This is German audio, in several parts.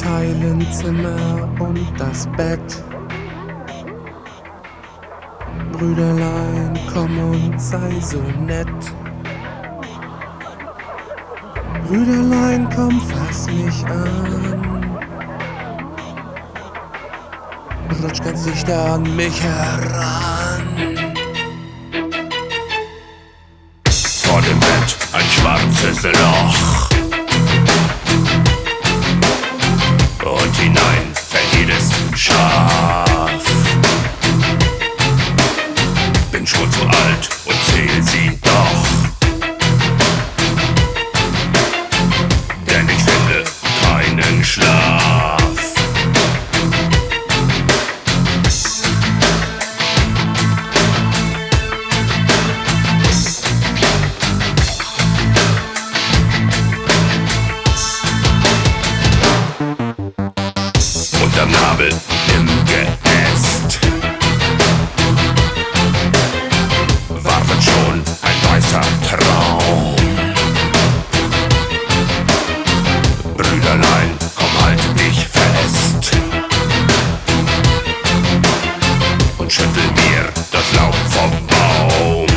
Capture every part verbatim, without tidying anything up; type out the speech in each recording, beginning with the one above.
teilen Zimmer und das Bett. Brüderlein, komm und sei so nett. Brüderlein, komm, fass mich an. Rutsch ganz dichter an mich heran. Vor dem Bett ein schwarzes Loch, und hinein fällt jedes Schaf. Bin schon zu alt und zähl sie doch, denn ich finde keinen Schlaf. Unterm Nabel im Geäst wartet schon ein weißer Traum. Brüderlein, komm, halt dich fest und schüttel mir das Laub vom Baum.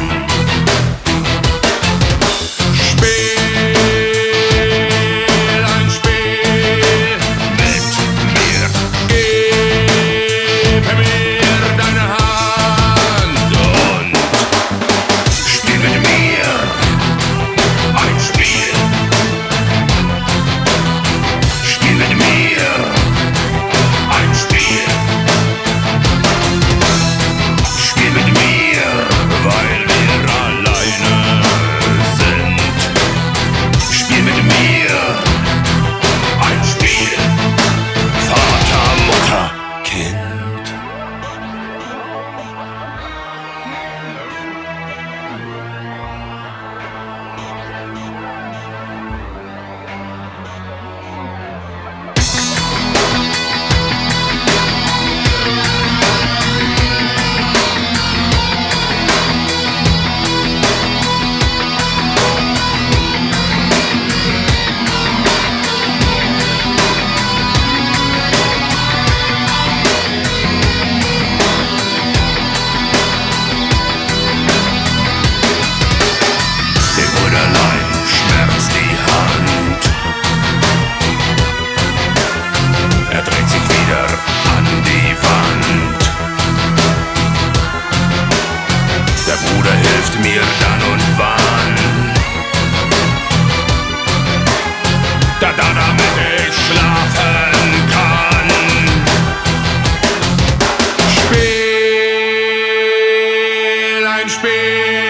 Mir dann und wann, da, da, damit ich schlafen kann. Spiel ein Spiel.